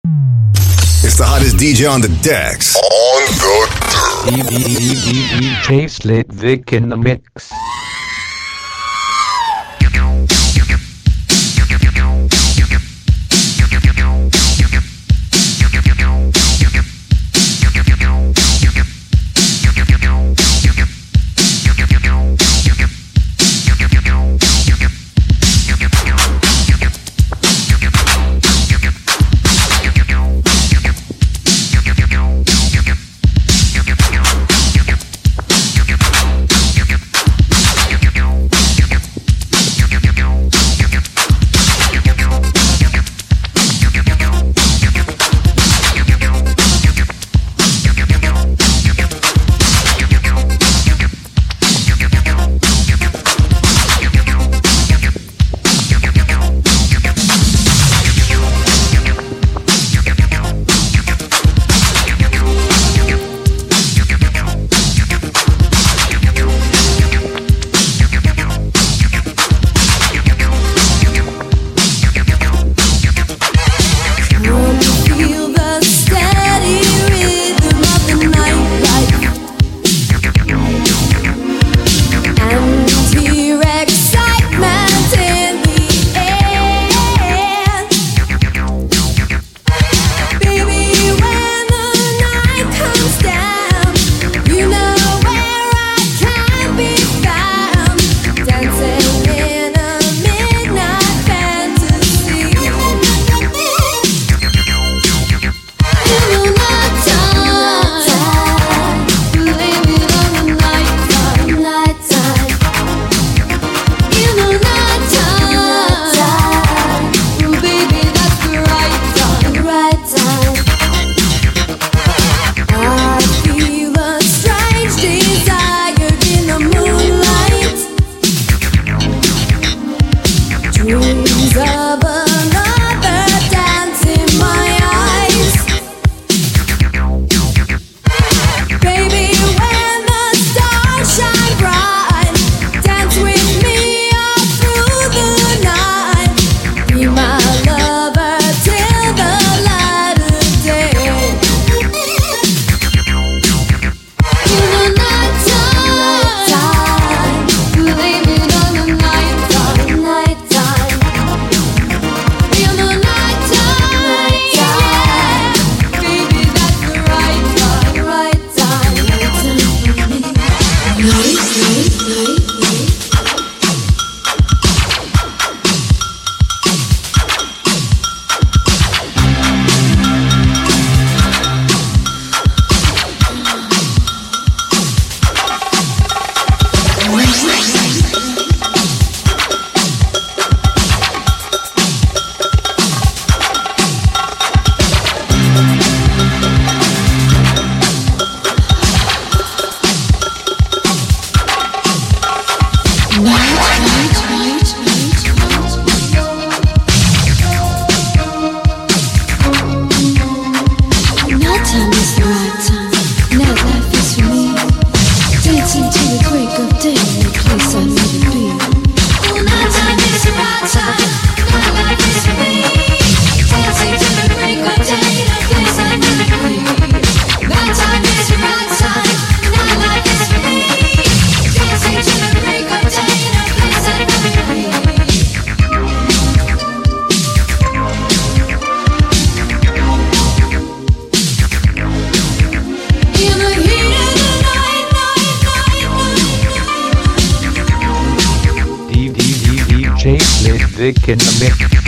It's the hottest DJ on the decks. On the deck. DJ Slit Vic in the mix. DJ Slit Vic in the mix.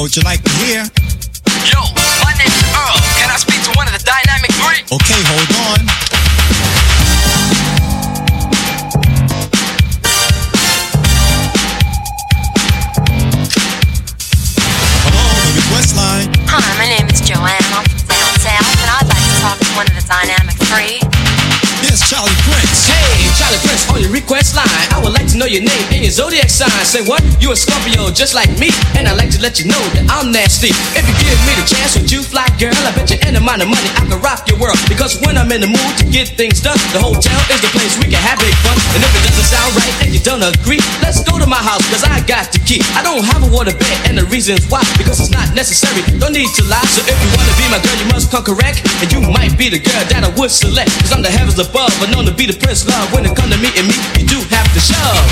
would you like to hear? Yo, my name's Earl. Can I speak to one of the Dynamic Three? Okay, hold on. Hello, the request line. Hi, my name is Joanne. I'm from down south, and I'd like to talk to one of the Dynamic Three. Yes, Charlie Prince. Hey, Charlie Prince, on your request line. I would like to know your name and your zodiac sign. Say what? You a Scorpio just like me, and I'd like to let you know that I'm nasty. If you give me the chance, would you fly, girl? I bet you any amount of money I can rock your world. Because when I'm in the mood to get things done, the hotel is the place we can have big fun. And if it doesn't sound right and you don't agree, let's go to my house, cause I got the key. I don't have a water bed, and the reason's why, because it's not necessary. Don't need to lie, so if you wanna be my girl, you must come correct. And you might be the girl that I would select, cause I'm the heavens above, but known to be the prince love. When it come to meeting me, you do have to shove.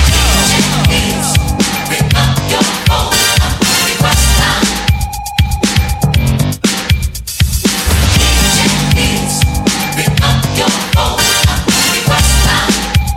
Pick up your phone, request line. Pick up your phone, request line.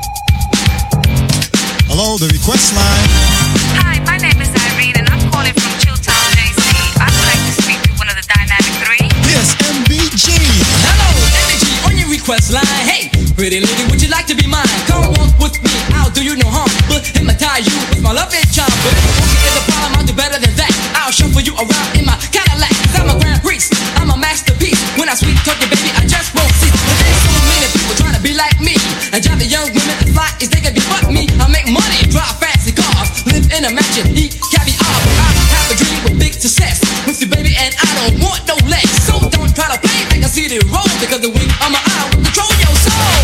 Hello, the request line. Hi, my name is Irene, and I'm calling from Chilltown, JC. I would like to speak to one of the Dynamic Three. Yes, MBG. Hello, energy on your request line. Hey, pretty lady, would you like to be mine? Come walk with me, I'll do you no harm, but hypnotize you with my love and charm. But if walking is a problem, I'll do better than that. I'll shuffle you around in my Cadillac, cause I'm a grand priest, I'm a masterpiece. When I sweet talk you, baby, I just won't cease. But there's so many people trying to be like me, and drive the young women to fly is they can be fuck me. I make money, drive fancy cars, live in a mansion, eat caviar. I have a dream with big success with you, baby, and I don't want no less. So don't try to play like I see the road, because the wink of my eye will control your soul.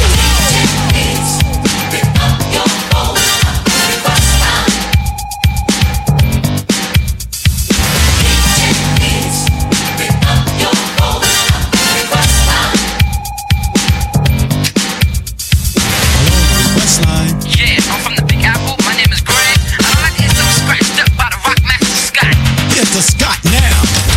Pick up your phone, request line. Pick up your phone, request line. Hello, the request line. Yeah, I'm from the Big Apple. My name is Greg. I don't like to hear something scratched up by the rock master Scott. Get the Scott now.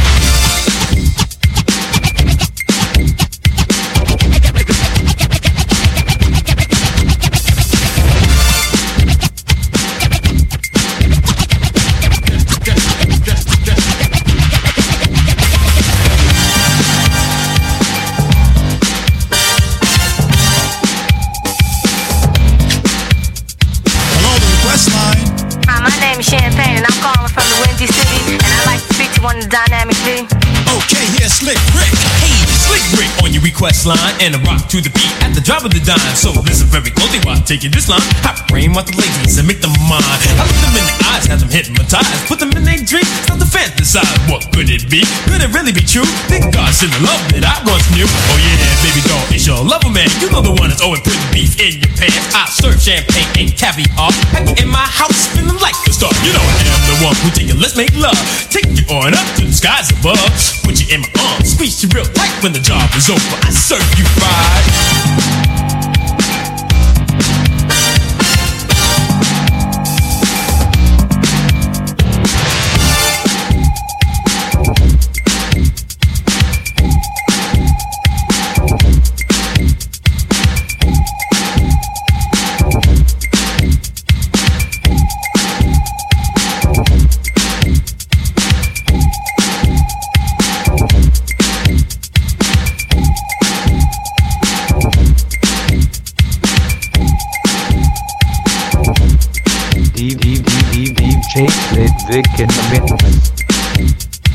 Hello, the request line. Hi, my name is Champagne, and I'm calling from the Windy City, and I'd like to speak to one of the Dynamic Three. Okay, here's Slick Rick. Hey, Slick Rick on your request line, and a rock to the beat at the drop of the dime. So listen very closely while taking this line. I frame out the ladies and make them mine. I look them in the eyes, have them hypnotized, put them in their dreams, start to fantasize. What could it be? Could it really be true? Think God's in the love that I once knew. Oh yeah, baby doll, it's your lover man. You know the one that's always putting beef in your pants. I serve champagne and caviar, pack it in my house, spinning like a star. You know I am the one who take it, let's make love. Take you on up to the skies above. Put you in my arms, squeeze you real tight when the job is over. I serve you right. DJ Slick Vic in the mix.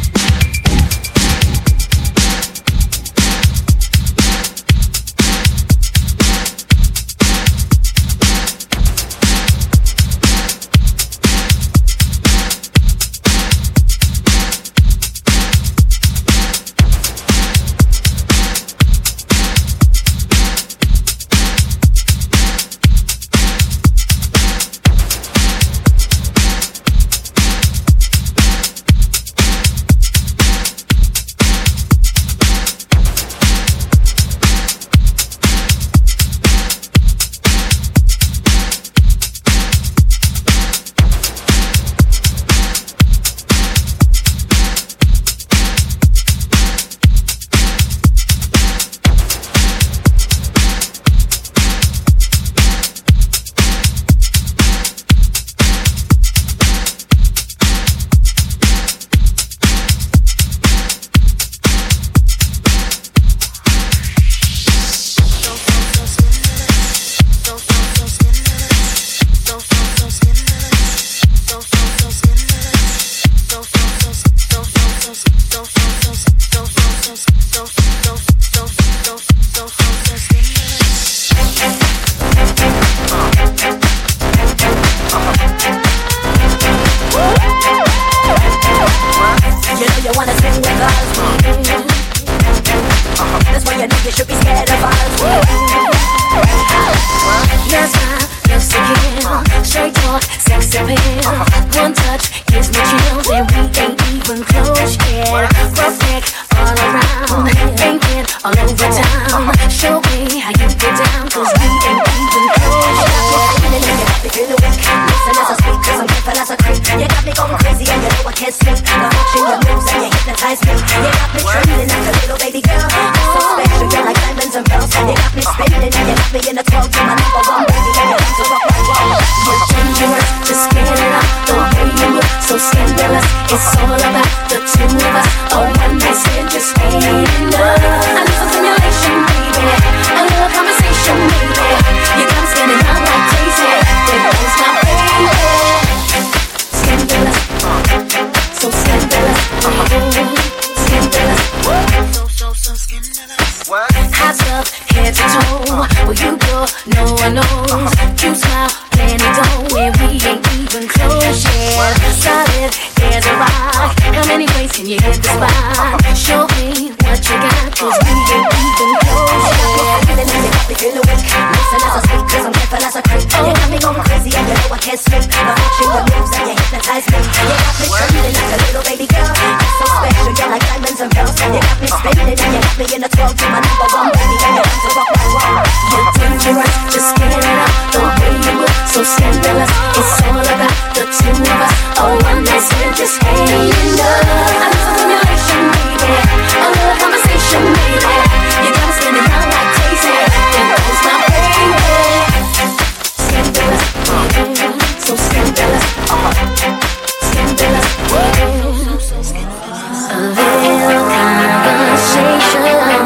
your sex appeal. One touch gives me chills and we ain't even close yet. Perfect all around, ain't it all over town? Show me how you get down, cause we ain't even close yet. You got me feeling weak, listen as I speak, cause I'm careful as a creep. You got me going crazy and you know I can't sleep. The function your moves and you hypnotize me. You got me trembling like a little baby girl. You're so special, you're like diamonds and pearls. You got me spinning and you got me in the 12 to my number one baby. And you're to rock my world. You're dangerous, just get it up. The way you look, so scandalous. It's all about the two of us. A one night stand just ain't enough. I need some simulation, baby. A little conversation, baby. You got me spinning out like crazy. There goes my baby. Scandalous, so scandalous. Scandalous, so scandalous. Hot stuff, head to toe. Where you go, no one knows. Cute smile, plenty dough, and we ain't even close yet. Solid as a rock. How many ways can you hit the spot? Show me what you got, cause we ain't even close yet. You got me feeling weak. Listen as I speak, cause I'm careful as a creep. You got me going crazy and you know I can't sleep. The function your moves and you hypnotize me. You got me trembling like a little baby girl. You're so special, you're like diamonds and pearls. You got me spinning and you got me in the 12 to my number one baby. And you're to rock my world. You're dangerous, just get it up. The way you look, so scandalous. It's all about the two of us. A one night stand just ain't enough. I need some simulation, baby. A little conversation, baby. You got me spinning out like crazy. There goes my baby. Scandalous, so scandalous. Scandalous, so scandalous. A little conversation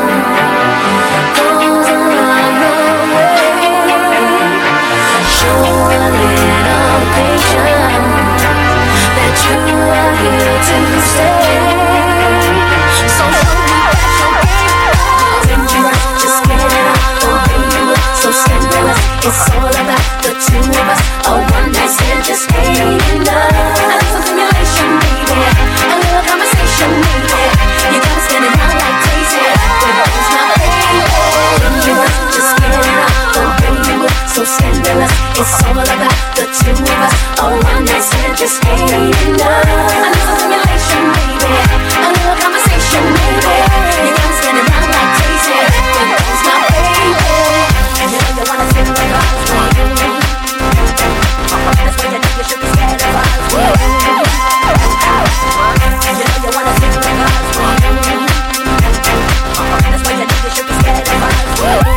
goes a long way. Show a little patience that you are here to stay. So show me that you're dangerous, just get it up. The way you look, so scandalous. It's all about the two of us. A one night stand just ain't enough. I need some simulation, baby. A little conversation, baby. You got me spinning out like crazy. There goes my baby. Dangerous, just get it up. The way you look, so scandalous. It's all about the two of us. A one night stand just ain't enough. I need some simulation, baby. A little conversation, baby. You got me spinning out like crazy. There goes my baby. You know you wanna feel like I was waiting. That's why you know you should be scared of us. You know you wanna feel like I was waiting. That's why you know you should be scared of us.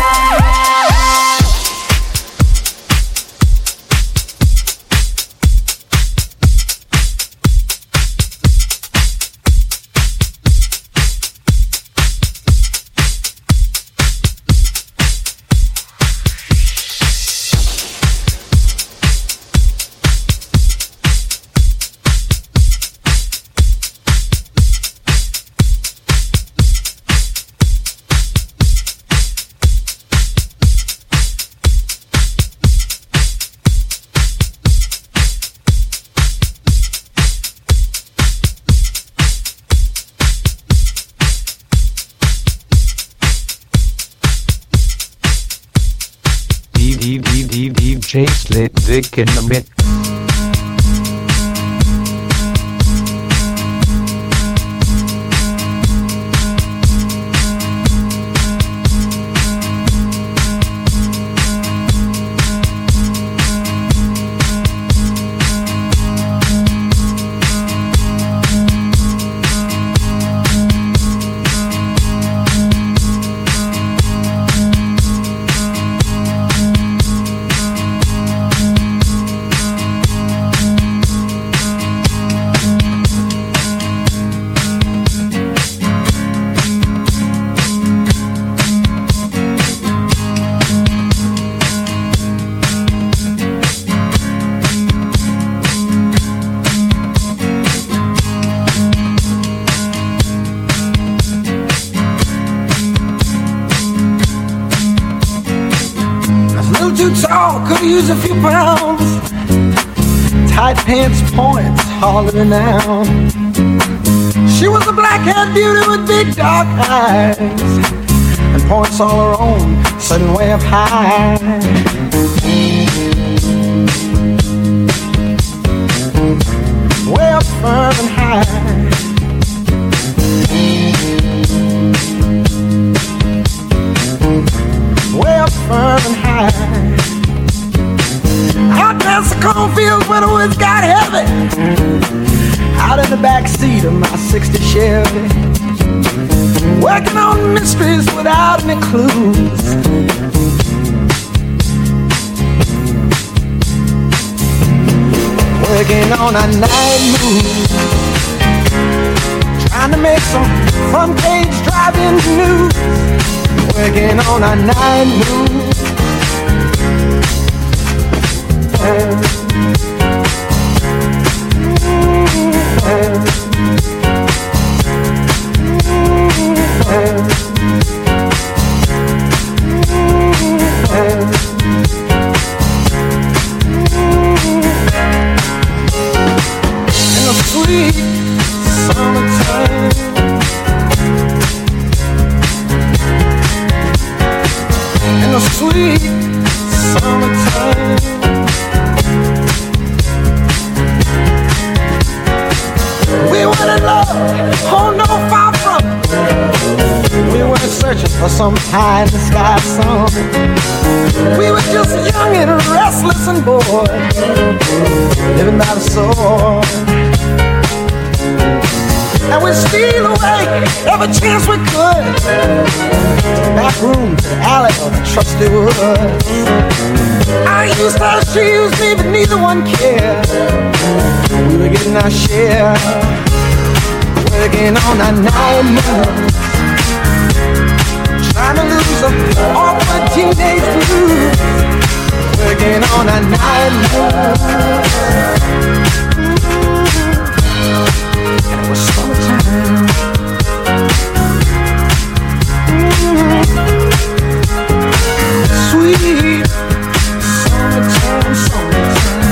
DJ Slit Vic in the mix. Could use a few pounds. Tight pants points hollering out. She was a black-haired beauty with big dark eyes and points all her own, sudden way of high. across the cornfields when the woods got heavy. Out in the back seat of my 60 Chevy, working on mysteries without any clues. Working on a night move, trying to make some front page driving news. Working on a night move. In the sweet summertime, in the sweet summertime, we were in love, oh no, far from it. We weren't searching for some high in the sky song. We were just young and restless and bored, living by the sword. And we'd steal away every chance we could, to the back room, to the alley, or the trusty woods. I used her, she used me, but neither one cared. We were getting our share, working on our night moves, trying to lose an awkward teenage blues. Working on our night moves. And it was summertime. Sweet summertime, summertime.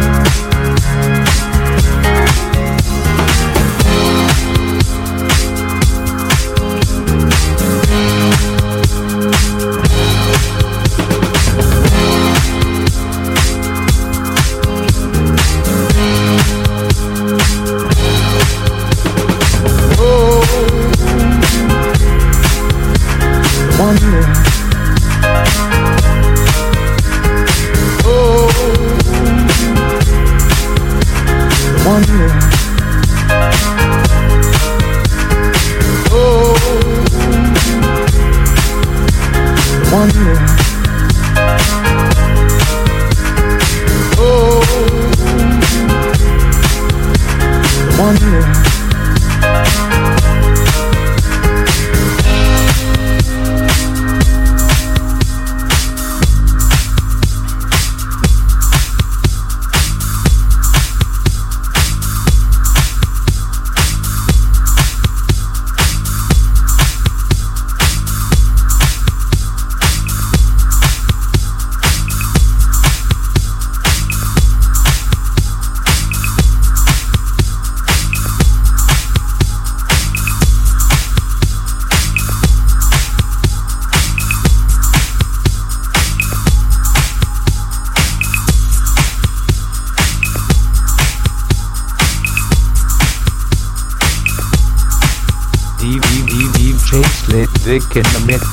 DJ Slick Vic in the mix.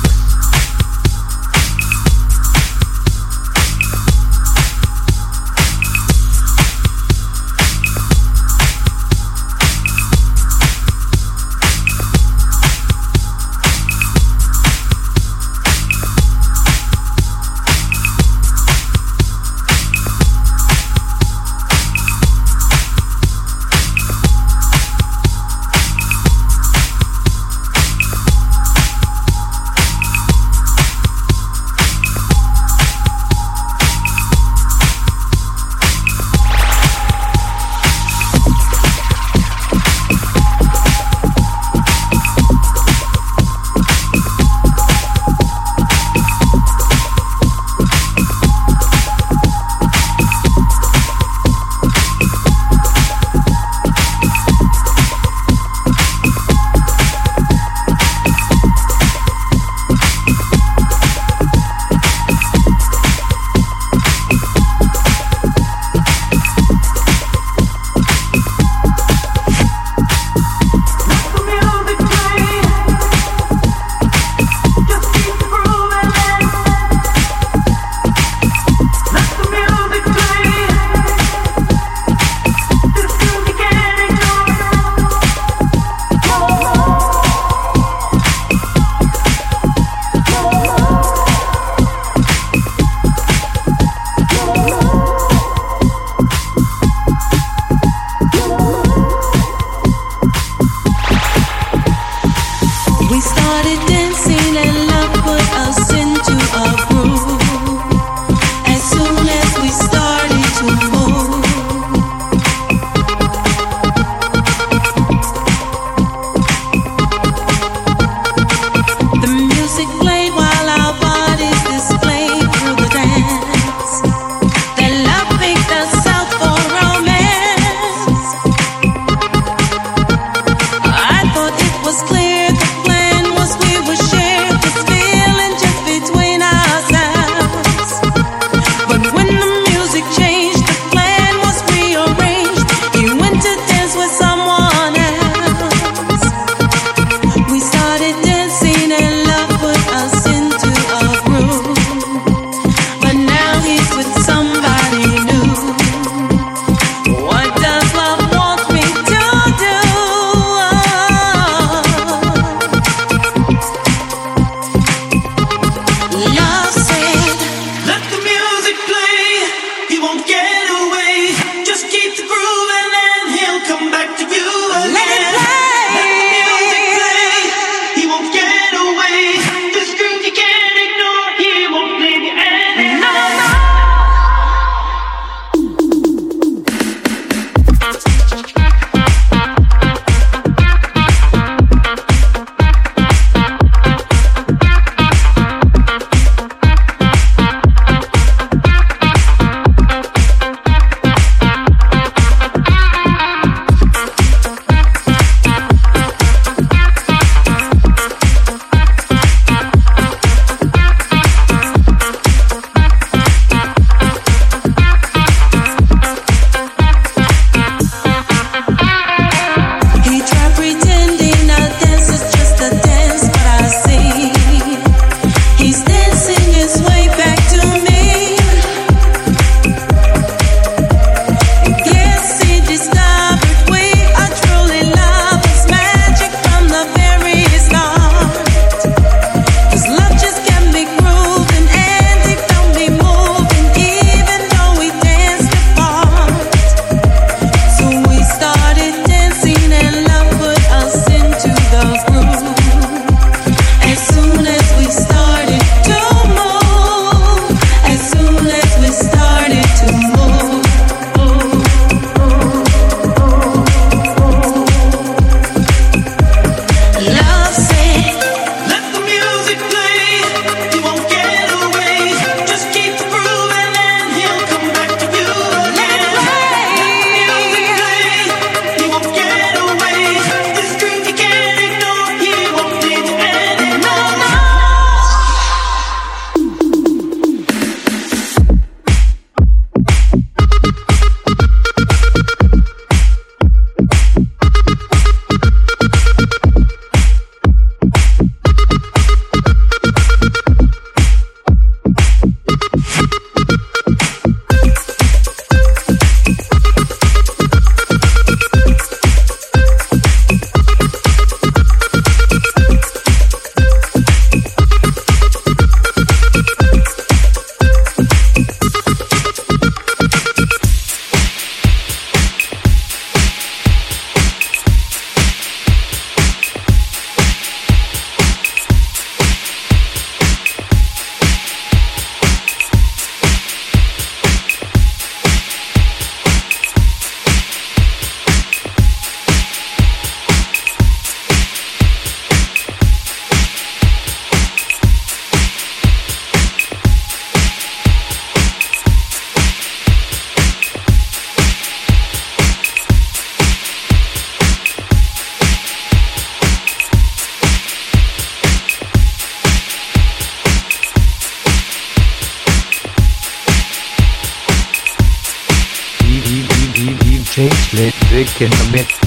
DJ Slick Vic in the mix.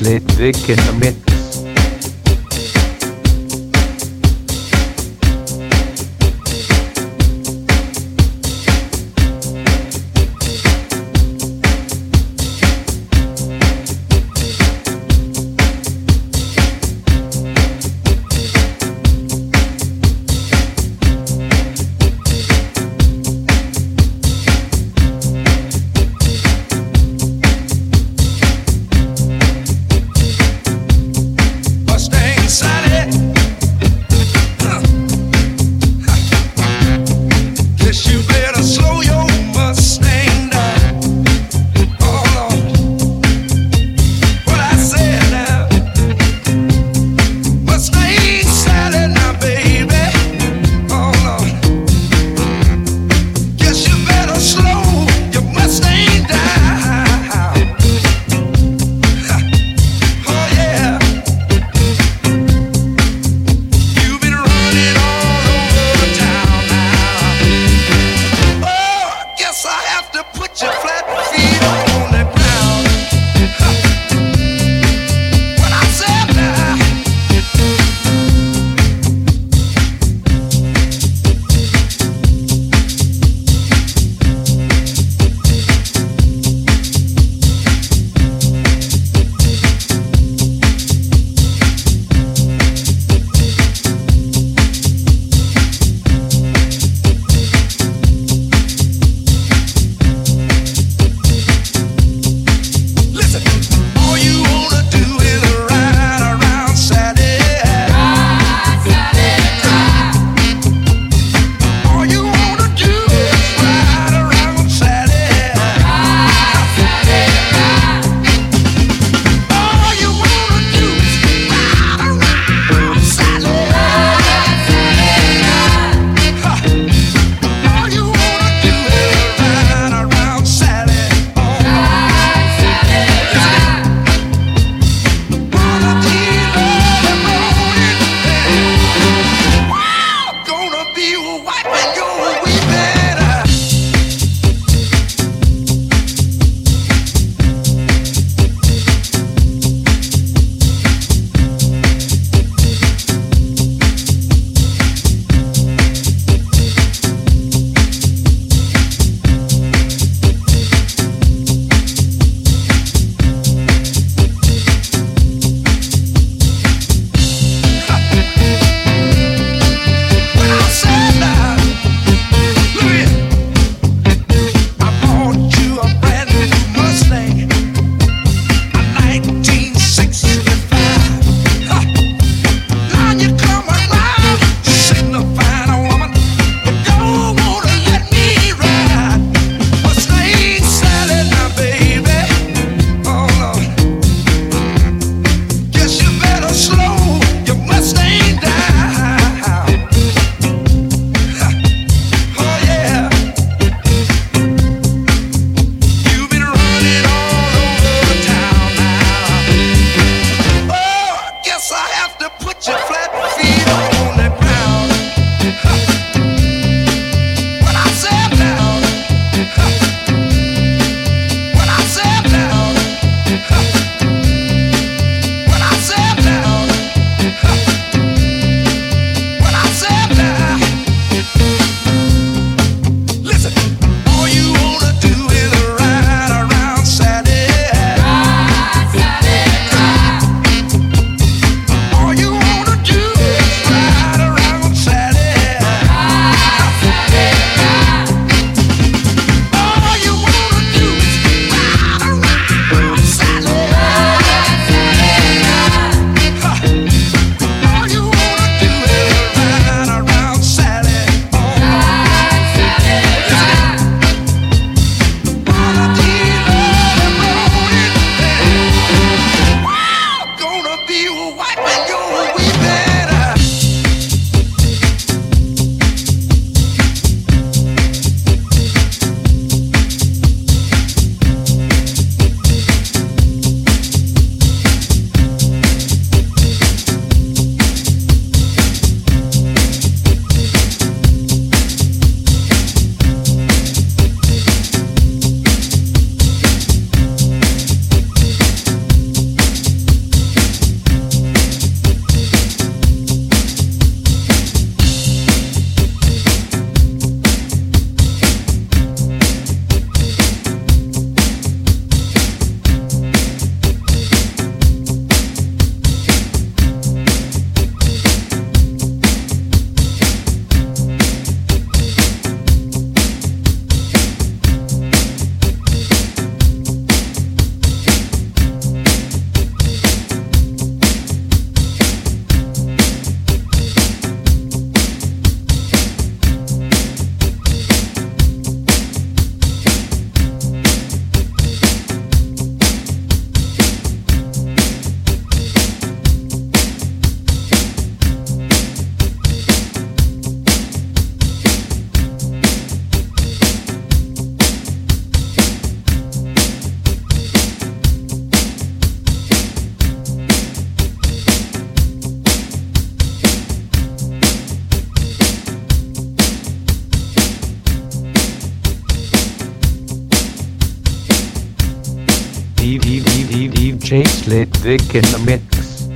Slick in the mix. DJ Slick Vic in the mix.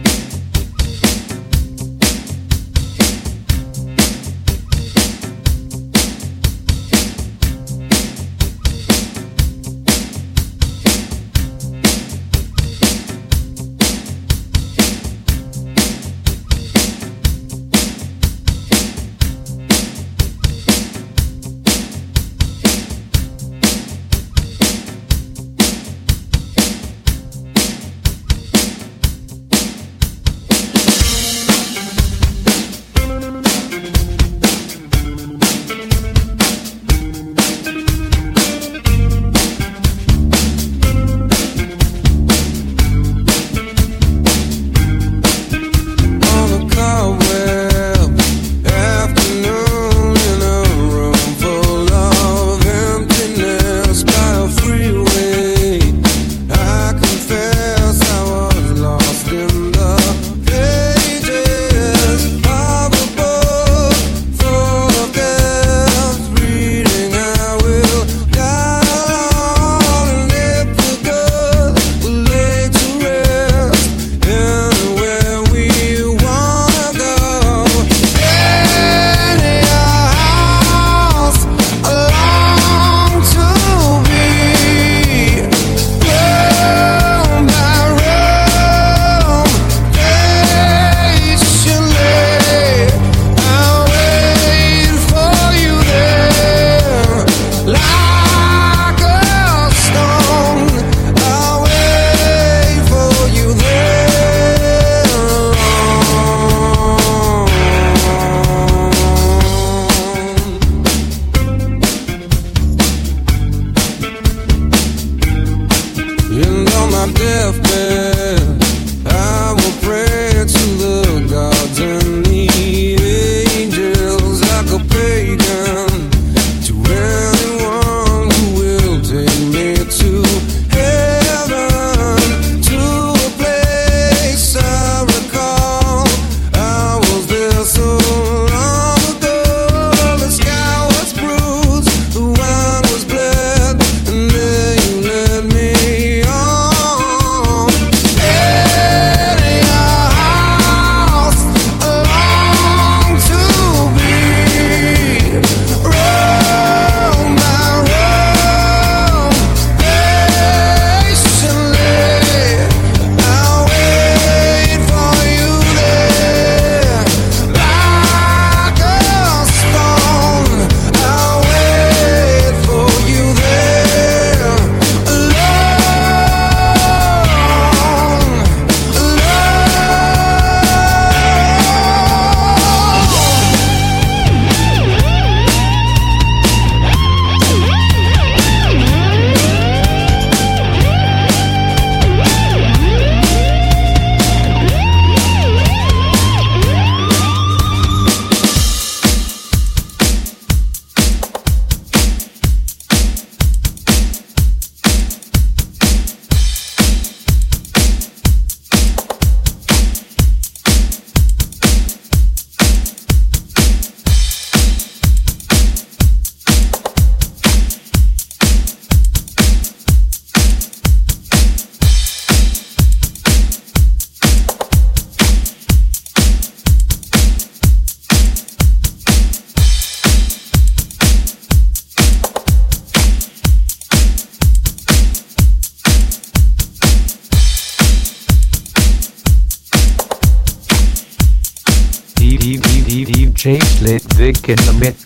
DJ Slick Vic in the mix.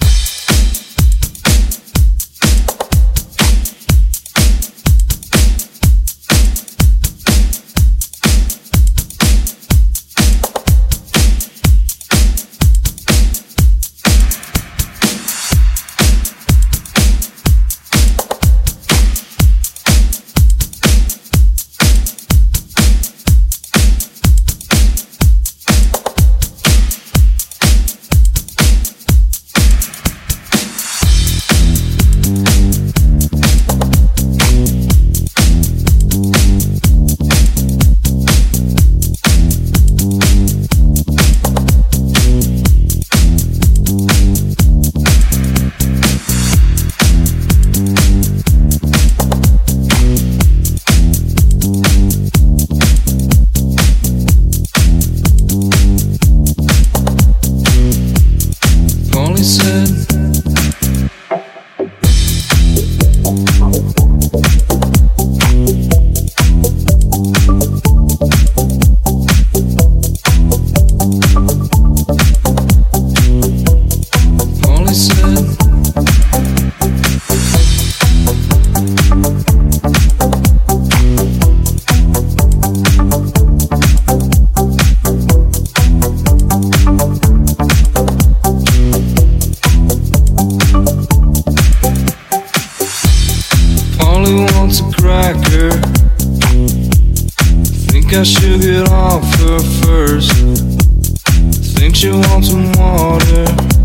think I should get off her first. Think she wants some water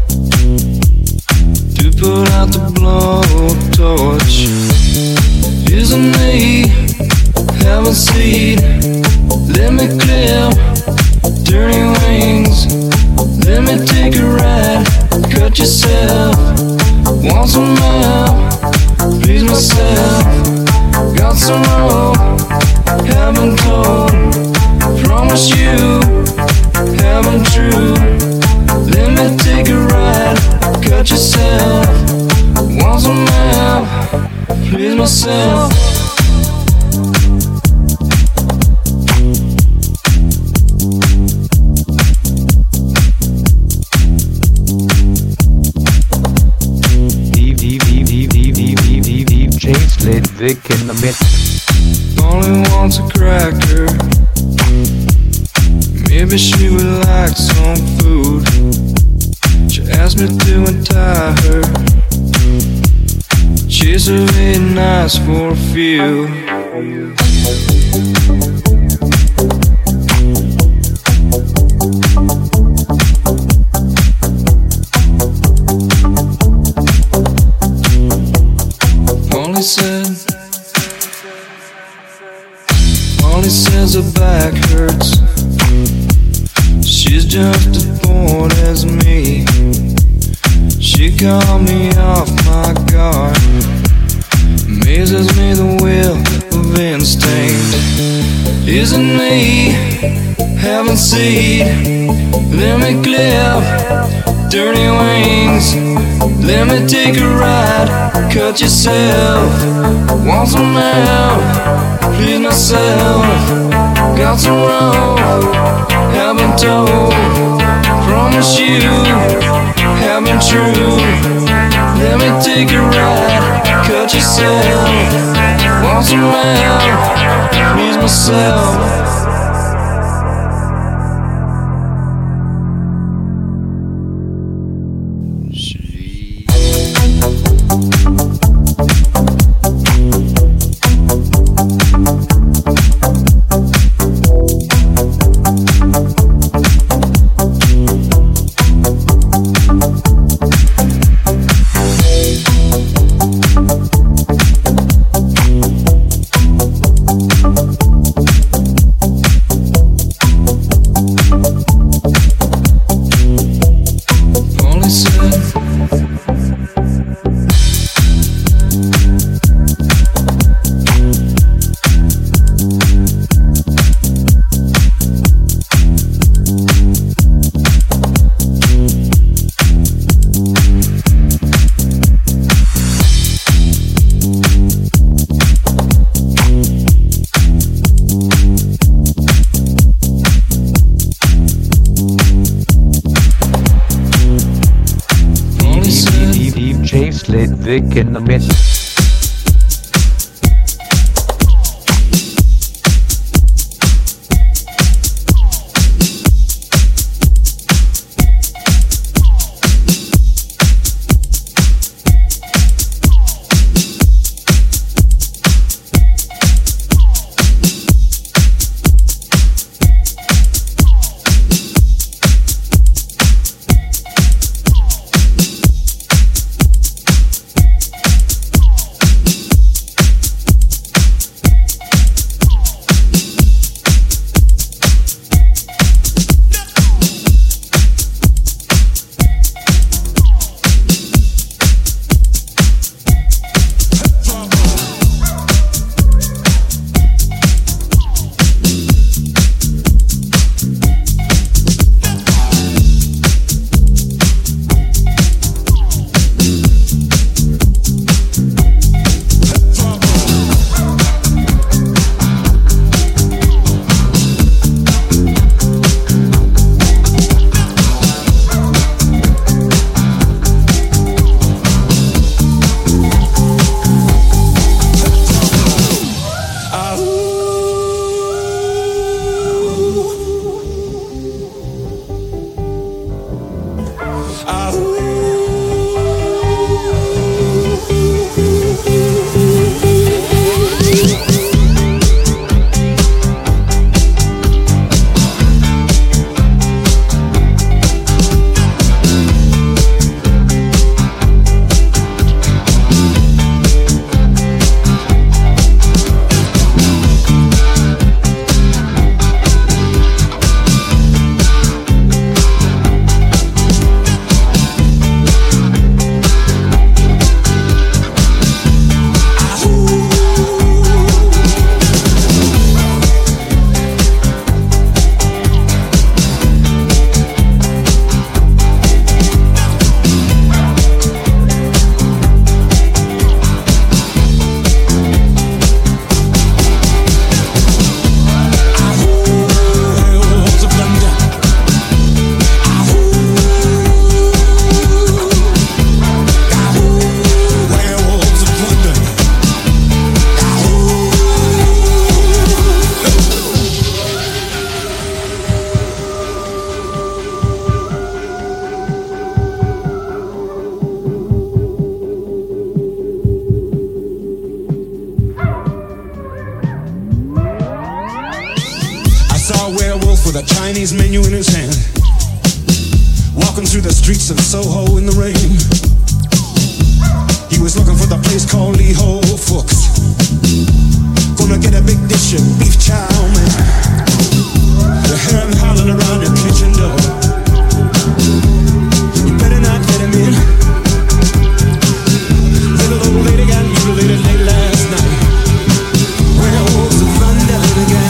to put out the blowtorch. Isn't me, have a seat. Let me clip dirty wings. Let me take a ride. Cut yourself. Want some help? Please myself. Got some rope, haven't told. Promise you, haven't true. Let me take a ride. Cut yourself. Want some help? Please myself. Vic in the mix. Only wants a cracker. Maybe she would like some food. She asked me to untie her. She's really nice for a few. Only says her back hurts. She's just as bored as me. She caught me off my guard. Amazes me the will of instinct. Isn't me, haven't seen. Let me clip dirty wings. Let me take a ride. Cut yourself. Want some help? Please myself. Got some rope, haven't told. Promise you, haven't true. Let me take a ride. Cut yourself. Want some help? Please myself. Vic in the mix. with a Chinese menu in his hand, walking through the streets of Soho in the rain. He was looking for the place called Lee Ho Fook's. Gonna get a big dish of beef chow mein. You hear him howling around your kitchen door. You better not let him in. Little old lady got mutilated late last night. Werewolves of London again.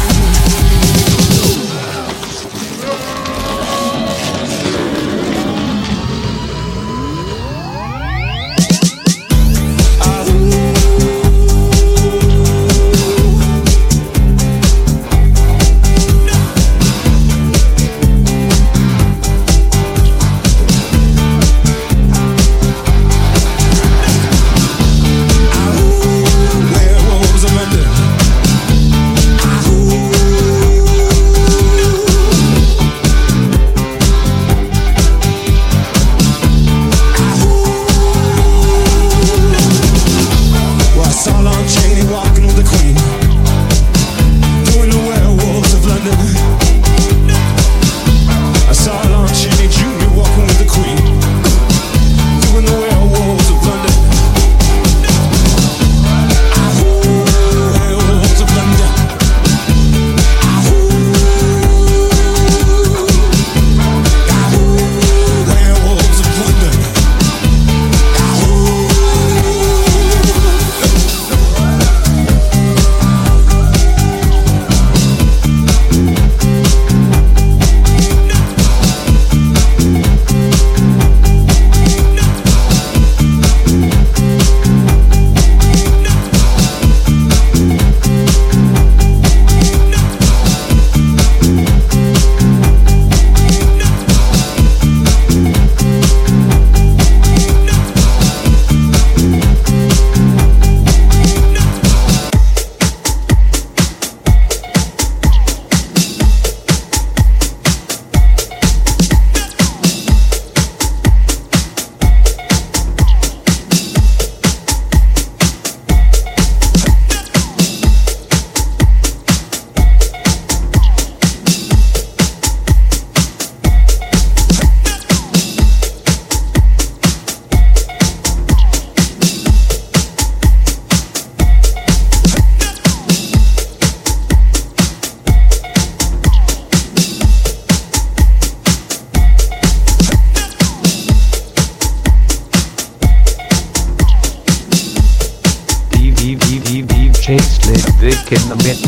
DJ Slick Vic in the mix.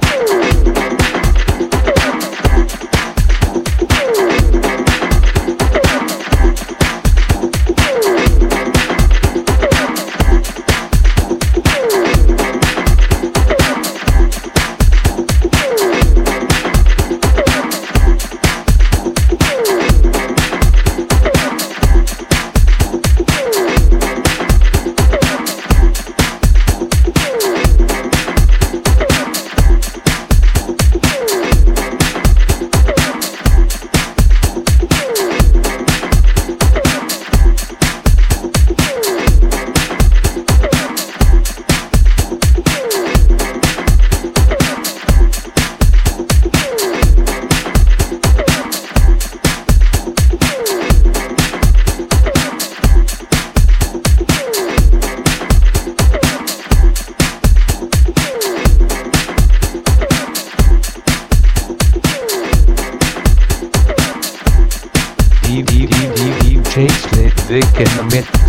Slick in the mix.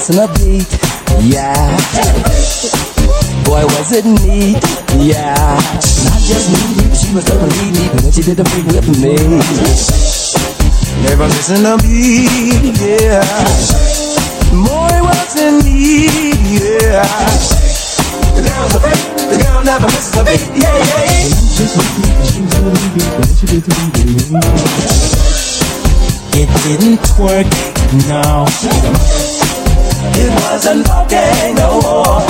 missing a beat, yeah. Boy, was it neat, yeah. Not just neat, she was totally neat when she did the freak with me. Never missing a beat, yeah. Boy, was it neat, yeah. The girl's a freak, the girl never misses a beat, yeah, yeah. It didn't work, no. It wasn't okay no more.